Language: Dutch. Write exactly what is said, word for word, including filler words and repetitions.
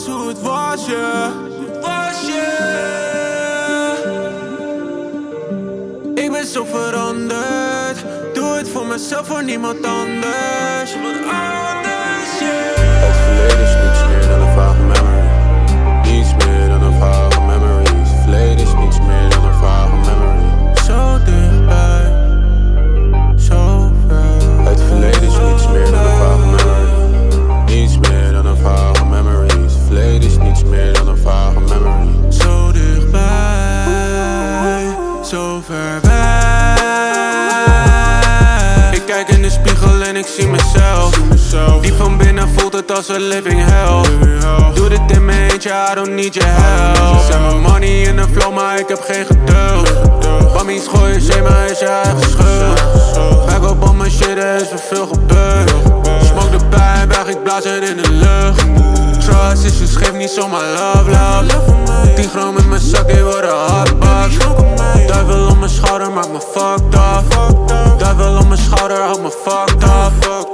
was, hoe het was je, was je. Ik ben zo veranderd. Doe het voor mezelf, voor niemand anders. Wat anders, yeah. Het verleden is niets meer dan een vage memory. Niets meer dan een vage memory. Het verleden is niets meer dan een vage memory. Zo dichtbij, zo ver. Het verleden is niets meer dan een vage memory. Niets meer dan een vage memory. Het verleden is niets meer dan een vage memory. Zo dichtbij, zo ver weg. Ik kijk in de spiegel en ik zie mezelf. Diep van binnen voelt het als een living hell. Doe dit in mijn eentje, I don't need your help. Zet mijn money in de flow, maar ik heb geen geduld. Bammies gooien zee, maar is je eigen schuld. Back up on my shit, er is weer veel gebeurd. Smoke erbij, weg, ik blaas het in de lucht. Trust issues, geef niet zomaar love, love. tien gram in mijn zak, die worden hardbak. Duivel op mijn schouder, maakt me fucked up. Duivel op mijn schouder, houdt me fucked up.